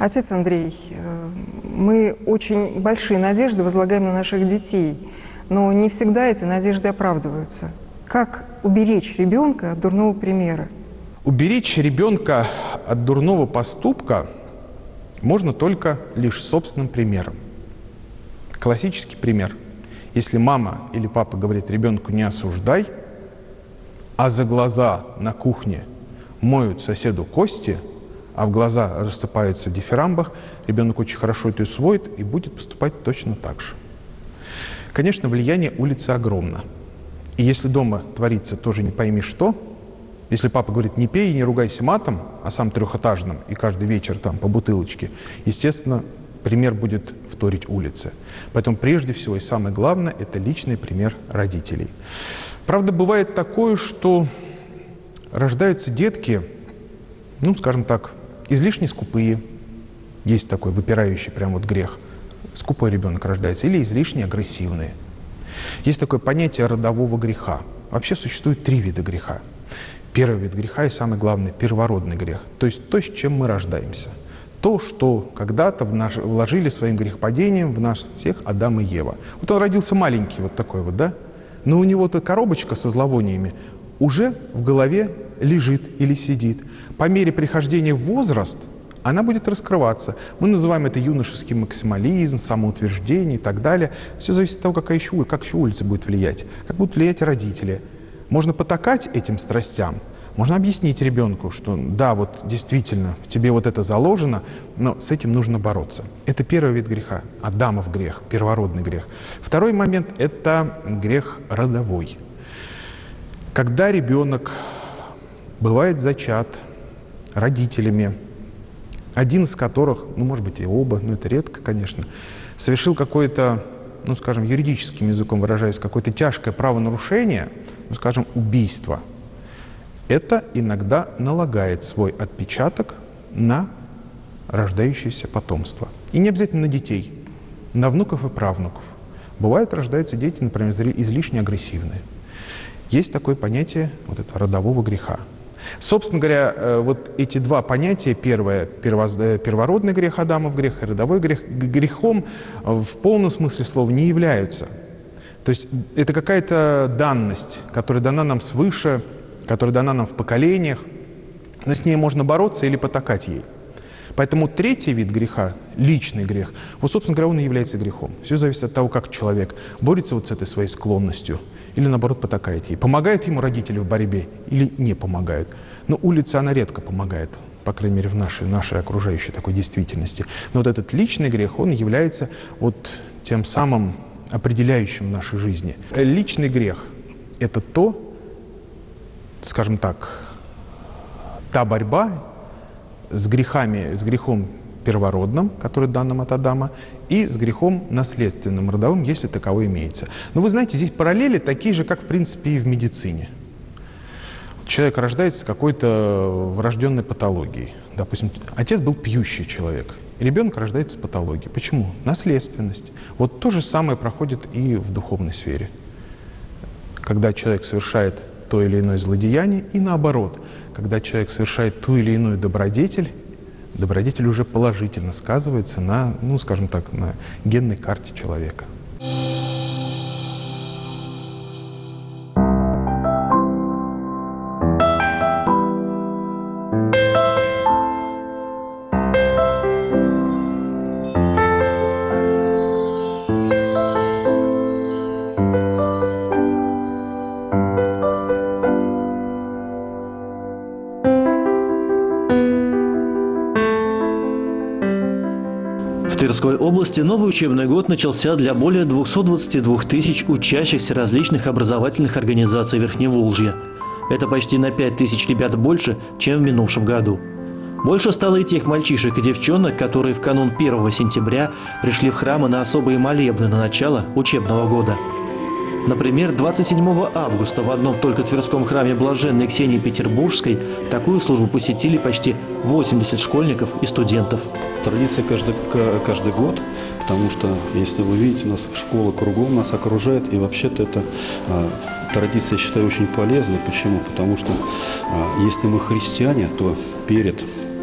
Отец Андрей, мы очень большие надежды возлагаем на наших детей, но не всегда эти надежды оправдываются. Как уберечь ребенка от дурного примера? Уберечь ребенка от дурного поступка можно только лишь собственным примером. Классический пример. Если мама или папа говорит ребенку «не осуждай», а за глаза на кухне моют соседу кости, а в глаза рассыпаются в дифирамбах, ребенок очень хорошо это усвоит и будет поступать точно так же. Конечно, влияние улицы огромно. И если дома творится тоже не пойми что, если папа говорит «не пей и не ругайся матом», а сам трехэтажным, и каждый вечер там по бутылочке, естественно, пример будет вторить улице. Поэтому прежде всего и самое главное – это личный пример родителей. Правда, бывает такое, что рождаются детки, ну, скажем так, излишне скупые. Есть такой выпирающий прям вот грех. Скупой ребенок рождается. Или излишне агрессивные. Есть такое понятие родового греха. Вообще существует 3 вида греха. Первый вид греха и самый главный – первородный грех. То есть то, с чем мы рождаемся. То, что когда-то вложили своим грехопадением в нас всех Адам и Ева. Вот он родился маленький вот такой вот, да? Но у него-то коробочка со зловониями уже в голове лежит или сидит. По мере прихождения в возраст она будет раскрываться. Мы называем это юношеский максимализм, самоутверждение и так далее. Все зависит от того, как еще улица будет влиять, как будут влиять родители. Можно потакать этим страстям, можно объяснить ребенку, что да, вот действительно, в тебе вот это заложено, но с этим нужно бороться. Это первый вид греха, Адамов грех, первородный грех. Второй момент – это грех родовой. Когда ребенок бывает зачат родителями, один из которых, ну, может быть, и оба, но это редко, конечно, совершил какое-то, ну, скажем, юридическим языком выражаясь, какое-то тяжкое правонарушение, ну, скажем, убийство, это иногда налагает свой отпечаток на рождающееся потомство. И не обязательно на детей, на внуков и правнуков. Бывают рождаются дети, например, излишне агрессивные. Есть такое понятие вот этого родового греха. Собственно говоря, вот эти два понятия, первое, первородный грех, Адамов грех, и родовой грех, грехом в полном смысле слова не являются. То есть это какая-то данность, которая дана нам свыше, которая дана нам в поколениях, но с ней можно бороться или потакать ей. Поэтому третий вид греха, личный грех, вот, собственно говоря, он и является грехом. Все зависит от того, как человек борется вот с этой своей склонностью или, наоборот, потакает ей. Помогают ему родители в борьбе или не помогают. Но улица, она редко помогает, по крайней мере, в нашей окружающей такой действительности. Но вот этот личный грех, он является вот тем самым определяющим в нашей жизни. Личный грех – это то, скажем так, та борьба с грехом первородным, который дан нам от Адама, и с грехом наследственным, родовым, если таковой имеется. Но вы знаете, здесь параллели такие же, как, в принципе, и в медицине. Человек рождается с какой-то врожденной патологией. Допустим, отец был пьющий человек, и ребенок рождается с патологией. Почему? Наследственность. Вот то же самое проходит и в духовной сфере. Когда человек совершает то или иное злодеяние, и наоборот, когда человек совершает ту или иную добродетель, добродетель уже положительно сказывается на, ну, скажем так, на генной карте человека. В Тверской области новый учебный год начался для более 222 тысяч учащихся различных образовательных организаций Верхневолжья. Это почти на 5 тысяч ребят больше, чем в минувшем году. Больше стало и тех мальчишек и девчонок, которые в канун 1 сентября пришли в храмы на особые молебны на начало учебного года. Например, 27 августа в одном только Тверском храме Блаженной Ксении Петербургской такую службу посетили почти 80 школьников и студентов. Традиция каждый год, потому что, если вы видите, у нас школа кругом нас окружает, и вообще-то эта традиция, я считаю, очень полезной. Почему? Потому что если мы христиане, то перед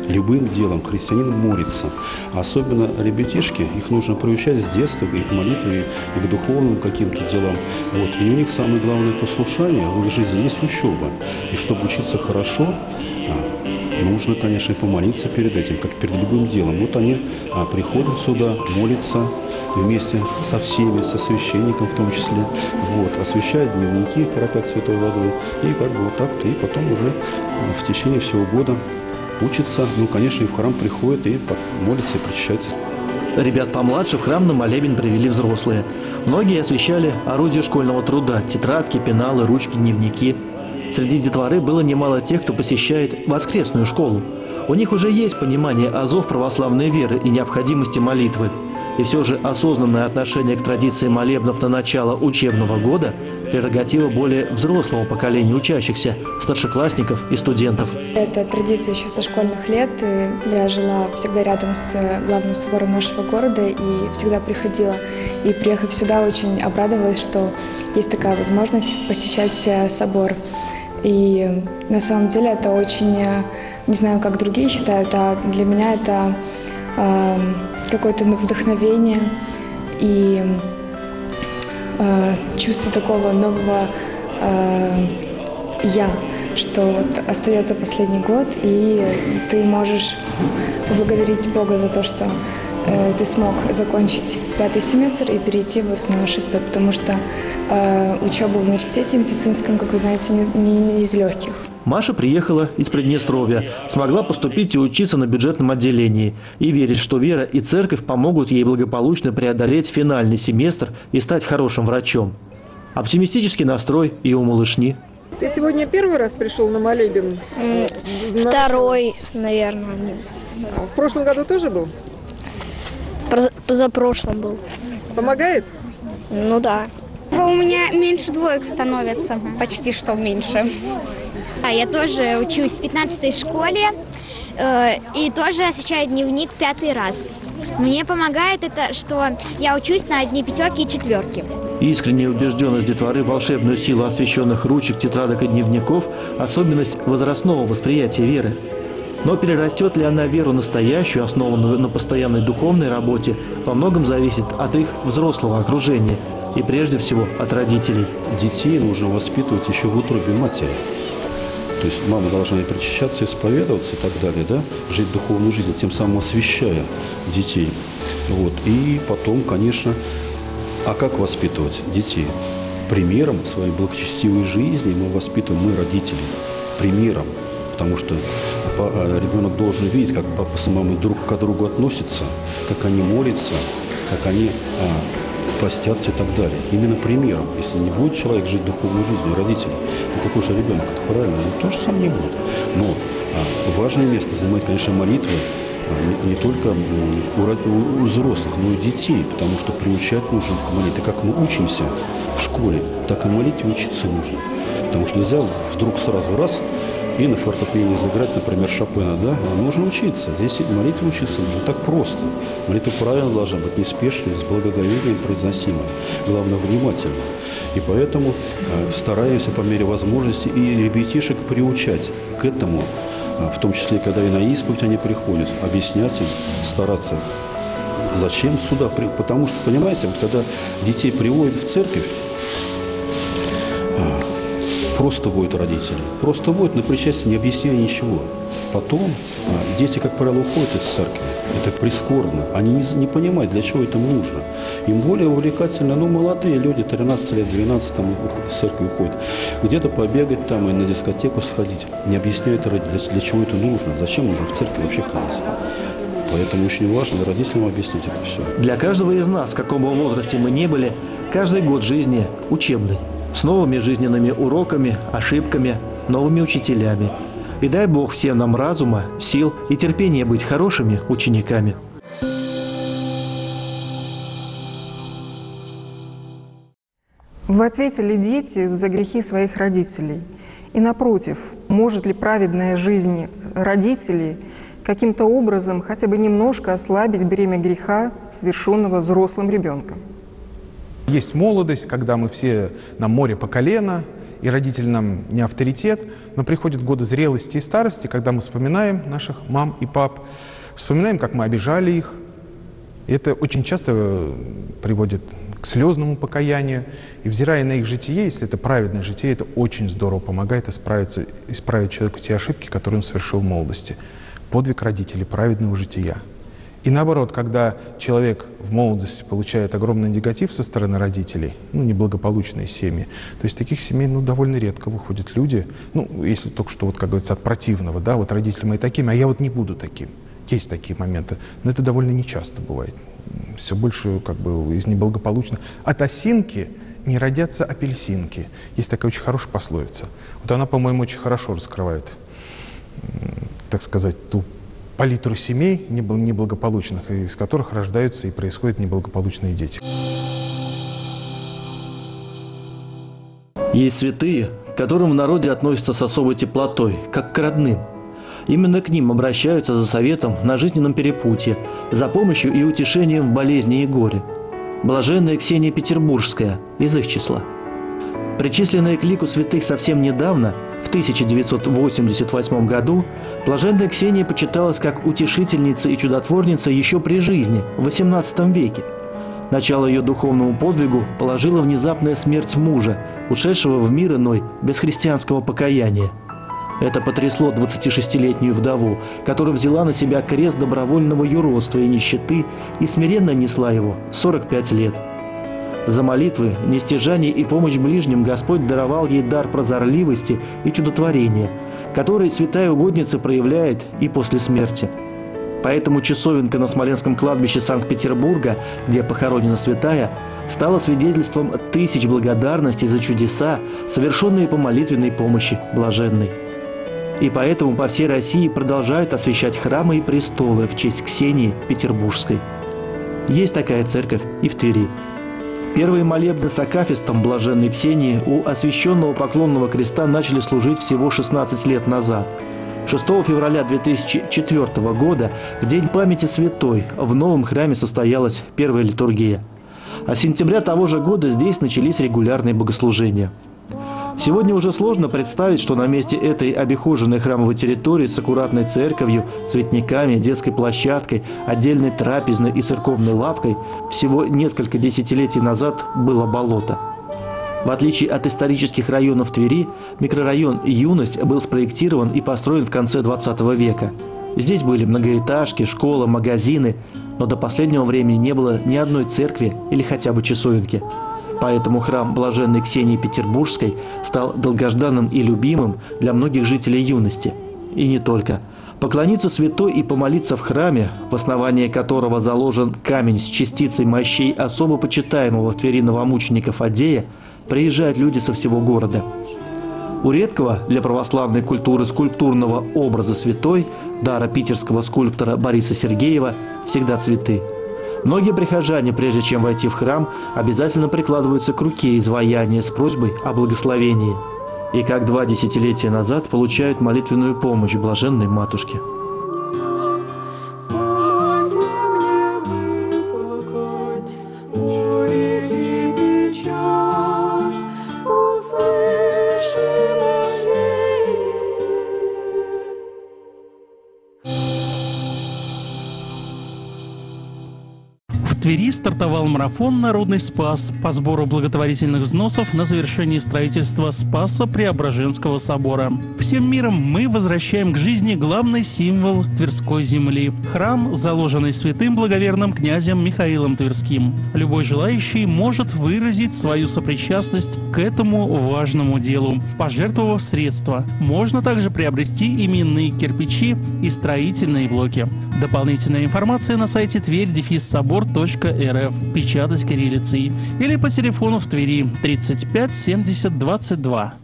Любым делом христианин молится. Особенно ребятишки, их нужно приучать с детства и к молитве, и к духовным каким-то делам. Вот. И у них самое главное послушание в их жизни есть учеба. И чтобы учиться хорошо, нужно, конечно, и помолиться перед этим, как перед любым делом. Вот они приходят сюда, молятся вместе со всеми, со священником в том числе. Вот, освящают дневники, кропят святой водой. И как бы вот так-то, и потом уже в течение всего года учатся. Ну, конечно, и в храм приходят, и молятся, и причащаются. Ребят помладше в храм на молебен привели взрослые. Многие освещали орудия школьного труда – тетрадки, пеналы, ручки, дневники. Среди детворы было немало тех, кто посещает воскресную школу. У них уже есть понимание азов православной веры и необходимости молитвы. И все же осознанное отношение к традиции молебнов на начало учебного года – прерогатива более взрослого поколения учащихся, старшеклассников и студентов. Это традиция еще со школьных лет. Я жила всегда рядом с главным собором нашего города и всегда приходила. И приехав сюда, очень обрадовалась, что есть такая возможность посещать собор. И на самом деле это очень, не знаю, как другие считают, а для меня это какое-то вдохновение и чувство такого нового «я», что вот остается последний год, и ты можешь поблагодарить Бога за то, что ты смог закончить 5-й семестр и перейти вот на 6-й, потому что учеба в университете медицинском, как вы знаете, не из легких. Маша приехала из Приднестровья, смогла поступить и учиться на бюджетном отделении. И верит, что вера и церковь помогут ей благополучно преодолеть финальный семестр и стать хорошим врачом. Оптимистический настрой и у малышни. Ты сегодня первый раз пришел на молебен? Второй, наверное. В прошлом году тоже был? Позапрошлом был. Помогает? Ну да. У меня меньше двоек становится, почти что меньше. Я тоже учусь в 15-й школе и тоже освещаю дневник 5-й раз. Мне помогает это, что я учусь на одни пятерки и четверки. Искренняя убежденность детворы в волшебную силу освященных ручек, тетрадок и дневников – особенность возрастного восприятия веры. Но перерастет ли она в веру настоящую, основанную на постоянной духовной работе, во многом зависит от их взрослого окружения и прежде всего от родителей. Детей нужно воспитывать еще в утробе матери. То есть мама должна и причащаться, исповедоваться и так далее, да? Жить духовную жизнь, тем самым освящая детей. Вот. И потом, конечно, а как воспитывать детей? Примером своей благочестивой жизни мы воспитываем, мы, родители, примером. Потому что ребенок должен видеть, как папа с мамой друг к другу относятся, как они молятся, как они постятся и так далее. Именно примером. Если не будет человек жить духовной жизнью, родители, ну какой же ребенок? Это правильно, он тоже сам не будет. Но важное место занимает, конечно, молитва не только у взрослых, но и детей, потому что приучать нужно к молитве. Как мы учимся в школе, так и молитве учиться нужно. Потому что нельзя вдруг сразу раз и на фортепиано заиграть, например, Шопена, да? Нужно учиться. Здесь молитве учиться нужно так просто. Молитва правильно должна быть неспешной, с благоговением произносимой. Главное, внимательно. И поэтому стараемся по мере возможности и ребятишек приучать к этому, в том числе, когда и на исповедь они приходят, объяснять им, стараться. Зачем сюда? Потому что, понимаете, вот когда детей приводят в церковь, просто водят родители. Просто водят на причастие, не объясняя ничего. Потом дети, как правило, уходят из церкви. Это прискорбно. Они не понимают, для чего это нужно. Им более увлекательно, молодые люди, 13 лет, 12, там, из церкви уходят. Где-то побегать там и на дискотеку сходить. Не объясняют родителям, для чего это нужно. Зачем нужно в церкви вообще ходить. Поэтому очень важно родителям объяснить это все. Для каждого из нас, в каком бы возрасте мы ни были, каждый год жизни учебный. С новыми жизненными уроками, ошибками, новыми учителями. И дай Бог всем нам разума, сил и терпения быть хорошими учениками. В ответе ли дети за грехи своих родителей? И напротив, может ли праведная жизнь родителей каким-то образом хотя бы немножко ослабить бремя греха, совершенного взрослым ребенком? Есть молодость, когда мы все на море по колено, и родители нам не авторитет, но приходят годы зрелости и старости, когда мы вспоминаем наших мам и пап, вспоминаем, как мы обижали их. И это очень часто приводит к слезному покаянию. И взирая на их житие, если это праведное житие, это очень здорово помогает исправить человеку те ошибки, которые он совершил в молодости. Подвиг родителей праведного жития. И наоборот, когда человек в молодости получает огромный негатив со стороны родителей, неблагополучные семьи, то есть таких семей довольно редко выходят люди, если только что, как говорится, от противного, да, вот родители мои такими, а я вот не буду таким. Есть такие моменты, но это довольно нечасто бывает. Все больше из неблагополучных. От осинки не родятся апельсинки. Есть такая очень хорошая пословица. Вот она, по-моему, очень хорошо раскрывает, так сказать, ту палитру семей неблагополучных, из которых рождаются и происходят неблагополучные дети. Есть святые, к которым в народе относятся с особой теплотой, как к родным. Именно к ним обращаются за советом на жизненном перепутье, за помощью и утешением в болезни и горе. Блаженная Ксения Петербургская из их числа. Причисленная к лику святых совсем недавно, в 1988 году, блаженная Ксения почиталась как утешительница и чудотворница еще при жизни, в XVIII веке. Начало ее духовному подвигу положила внезапная смерть мужа, ушедшего в мир иной без христианского покаяния. Это потрясло 26-летнюю вдову, которая взяла на себя крест добровольного юродства и нищеты и смиренно несла его 45 лет. За молитвы, нестяжание и помощь ближним Господь даровал ей дар прозорливости и чудотворения, который святая угодница проявляет и после смерти. Поэтому часовенка на Смоленском кладбище Санкт-Петербурга, где похоронена святая, стала свидетельством тысяч благодарностей за чудеса, совершенные по молитвенной помощи блаженной. И поэтому по всей России продолжают освящать храмы и престолы в честь Ксении Петербургской. Есть такая церковь и в Твери. Первые молебны с акафистом блаженной Ксении у освященного поклонного креста начали служить всего 16 лет назад. 6 февраля 2004 года, в День памяти святой, в новом храме состоялась первая литургия. А с сентября того же года здесь начались регулярные богослужения. Сегодня уже сложно представить, что на месте этой обихоженной храмовой территории с аккуратной церковью, цветниками, детской площадкой, отдельной трапезной и церковной лавкой всего несколько десятилетий назад было болото. В отличие от исторических районов Твери, микрорайон «Юность» был спроектирован и построен в конце 20 века. Здесь были многоэтажки, школа, магазины, но до последнего времени не было ни одной церкви или хотя бы часовенки. Поэтому храм блаженной Ксении Петербургской стал долгожданным и любимым для многих жителей Юности. И не только. Поклониться святой и помолиться в храме, в основании которого заложен камень с частицей мощей особо почитаемого в Твери новомученика Фаддея, приезжают люди со всего города. У редкого для православной культуры скульптурного образа святой, дара питерского скульптора Бориса Сергеева, всегда цветы. Многие прихожане, прежде чем войти в храм, обязательно прикладываются к руке изваяния с просьбой о благословении. И как 2 десятилетия назад получают молитвенную помощь блаженной матушке. В Твери стартовал марафон «Народный спас» по сбору благотворительных взносов на завершение строительства Спаса Преображенского собора. Всем миром мы возвращаем к жизни главный символ Тверской земли – храм, заложенный святым благоверным князем Михаилом Тверским. Любой желающий может выразить свою сопричастность к этому важному делу, пожертвовав средства. Можно также приобрести именные кирпичи и строительные блоки. Дополнительная информация на сайте tверь-собор.рф, печатать кириллицей, или по телефону в Твери 35 70 22.